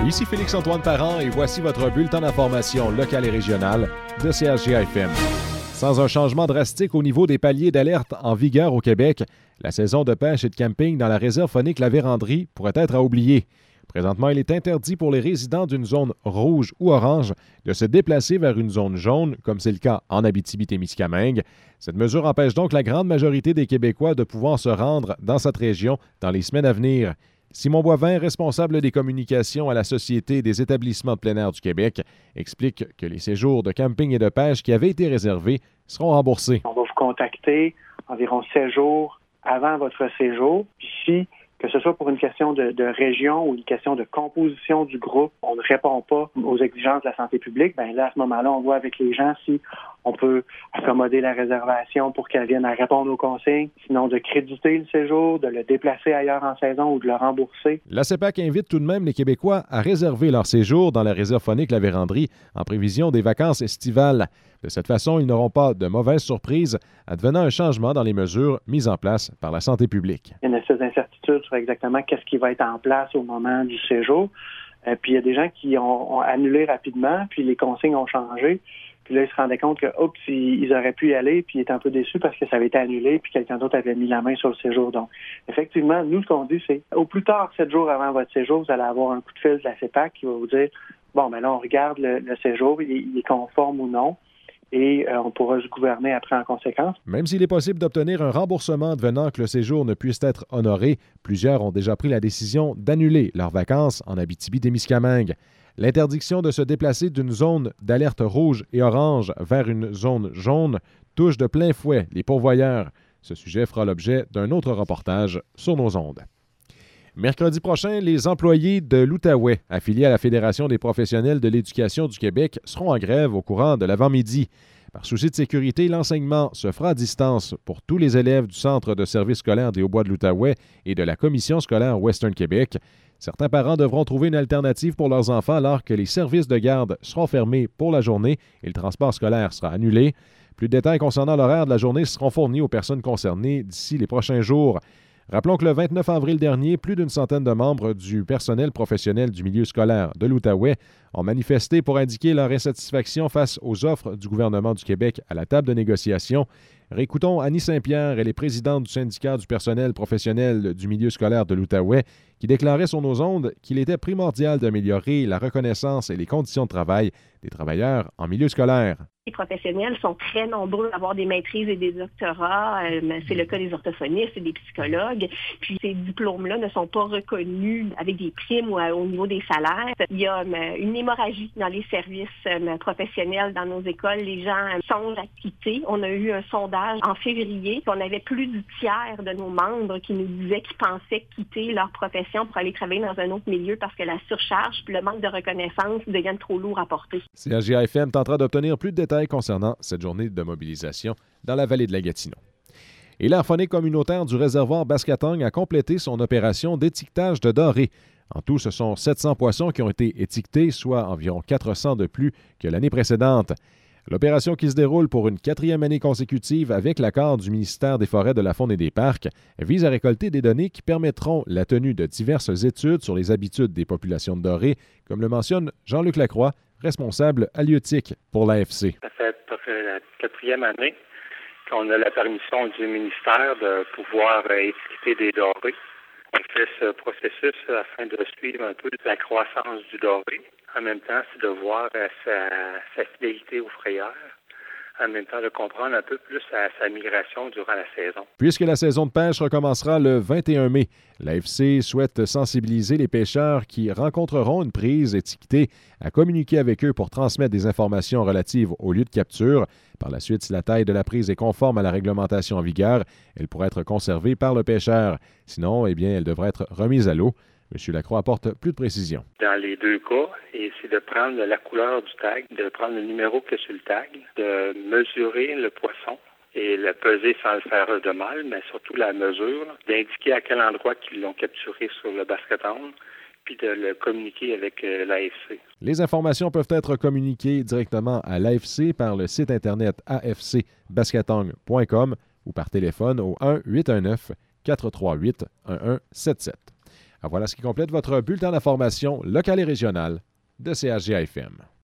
Ici Félix-Antoine Parent et voici votre bulletin d'information locale et régionale de CHGA-FM. Sans un changement drastique au niveau des paliers d'alerte en vigueur au Québec, la saison de pêche et de camping dans la réserve faunique La Vérandrie pourrait être à oublier. Présentement, il est interdit pour les résidents d'une zone rouge ou orange de se déplacer vers une zone jaune, comme c'est le cas en Abitibi-Témiscamingue. Cette mesure empêche donc la grande majorité des Québécois de pouvoir se rendre dans cette région dans les semaines à venir. Simon Boivin, responsable des communications à la Société des établissements de plein air du Québec, explique que les séjours de camping et de pêche qui avaient été réservés seront remboursés. On va vous contacter environ 7 jours avant votre séjour. Puis si, que ce soit pour une question de région ou une question de composition du groupe, on ne répond pas aux exigences de la santé publique, bien là, à ce moment-là, on voit avec les gens si on peut accommoder la réservation pour qu'elle vienne à répondre aux consignes, sinon de créditer le séjour, de le déplacer ailleurs en saison ou de le rembourser. La CEPAQ invite tout de même les Québécois à réserver leur séjour dans la réserve faunique La Vérandrie en prévision des vacances estivales. De cette façon, ils n'auront pas de mauvaises surprises advenant un changement dans les mesures mises en place par la santé publique. Il y a une espèce d'incertitude sur exactement qu'est-ce qui va être en place au moment du séjour. Puis il y a des gens qui ont annulé rapidement, puis les consignes ont changé. Puis là, ils se rendaient compte que, oups, ils auraient pu y aller, puis ils étaient un peu déçus parce que ça avait été annulé, puis quelqu'un d'autre avait mis la main sur le séjour. Donc, effectivement, nous, ce qu'on dit, c'est au plus tard, 7 jours avant votre séjour, vous allez avoir un coup de fil de la CEPAQ qui va vous dire, bon, ben là, on regarde le séjour, il est conforme ou non. Et on pourra se gouverner après en conséquence. Même s'il est possible d'obtenir un remboursement advenant que le séjour ne puisse être honoré, plusieurs ont déjà pris la décision d'annuler leurs vacances en Abitibi-Témiscamingue. L'interdiction de se déplacer d'une zone d'alerte rouge et orange vers une zone jaune touche de plein fouet les pourvoyeurs. Ce sujet fera l'objet d'un autre reportage sur nos ondes. Mercredi prochain, les employés de l'Outaouais, affiliés à la Fédération des professionnels de l'éducation du Québec, seront en grève au courant de l'avant-midi. Par souci de sécurité, l'enseignement se fera à distance pour tous les élèves du Centre de services scolaires des Hauts-Bois de l'Outaouais et de la Commission scolaire Western Québec. Certains parents devront trouver une alternative pour leurs enfants alors que les services de garde seront fermés pour la journée et le transport scolaire sera annulé. Plus de détails concernant l'horaire de la journée seront fournis aux personnes concernées d'ici les prochains jours. Rappelons que le 29 avril dernier, plus d'une centaine de membres du personnel professionnel du milieu scolaire de l'Outaouais ont manifesté pour indiquer leur insatisfaction face aux offres du gouvernement du Québec à la table de négociation. Réécoutons Annie Saint-Pierre, elle est présidente du syndicat du personnel professionnel du milieu scolaire de l'Outaouais, qui déclarait sur nos ondes qu'il était primordial d'améliorer la reconnaissance et les conditions de travail des travailleurs en milieu scolaire. Les professionnels sont très nombreux à avoir des maîtrises et des doctorats. C'est le cas des orthophonistes et des psychologues. Puis ces diplômes-là ne sont pas reconnus avec des primes ou au niveau des salaires. Il y a une hémorragie dans les services professionnels dans nos écoles. Les gens songent à quitter. On a eu un sondage en février. On avait plus du tiers de nos membres qui nous disaient qu'ils pensaient quitter leur profession pour aller travailler dans un autre milieu parce que la surcharge et le manque de reconnaissance deviennent trop lourds à porter. CHGA-FM tentera d'obtenir plus de détails concernant cette journée de mobilisation dans la vallée de la Gatineau. Et l'aire faunique communautaire du réservoir Baskatong a complété son opération d'étiquetage de dorés. En tout, ce sont 700 poissons qui ont été étiquetés, soit environ 400 de plus que l'année précédente. L'opération qui se déroule pour une 4e année consécutive avec l'accord du ministère des Forêts, de la Faune et des Parcs vise à récolter des données qui permettront la tenue de diverses études sur les habitudes des populations de dorés, comme le mentionne Jean-Luc Lacroix, responsable halieutique pour l'AFC. Ça fait la 4e année qu'on a la permission du ministère de pouvoir étiqueter des dorés. On fait ce processus afin de suivre un peu la croissance du doré. En même temps, c'est de voir sa fidélité aux frayeurs. En même temps, de comprendre un peu plus sa migration durant la saison. Puisque la saison de pêche recommencera le 21 mai, l'AFC souhaite sensibiliser les pêcheurs qui rencontreront une prise étiquetée à communiquer avec eux pour transmettre des informations relatives au lieu de capture. Par la suite, si la taille de la prise est conforme à la réglementation en vigueur, elle pourra être conservée par le pêcheur. Sinon, elle devrait être remise à l'eau. M. Lacroix apporte plus de précision. Dans les deux cas, c'est de prendre la couleur du tag, de prendre le numéro que sur le tag, de mesurer le poisson et le peser sans le faire de mal, mais surtout la mesure, d'indiquer à quel endroit qu'ils l'ont capturé sur le Baskatong, puis de le communiquer avec l'AFC. Les informations peuvent être communiquées directement à l'AFC par le site internet afcbaskatong.com ou par téléphone au 1-819-438-1177. Voilà ce qui complète votre bulletin d'information locale et régionale de CHGA-FM.